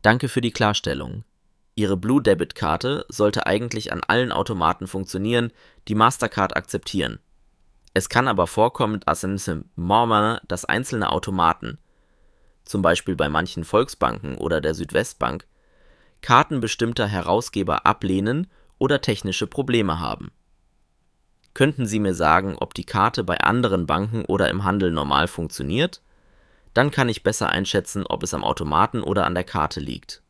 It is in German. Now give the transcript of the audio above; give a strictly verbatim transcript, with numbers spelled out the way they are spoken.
Danke für die Klarstellung. Ihre Blue-Debit-Karte sollte eigentlich an allen Automaten funktionieren, die Mastercard akzeptieren. Es kann aber vorkommen, dass im Moment dass einzelne Automaten, zum Beispiel bei manchen Volksbanken oder der Südwestbank, Karten bestimmter Herausgeber ablehnen oder technische Probleme haben. Könnten Sie mir sagen, ob die Karte bei anderen Banken oder im Handel normal funktioniert? Dann kann ich besser einschätzen, ob es am Automaten oder an der Karte liegt.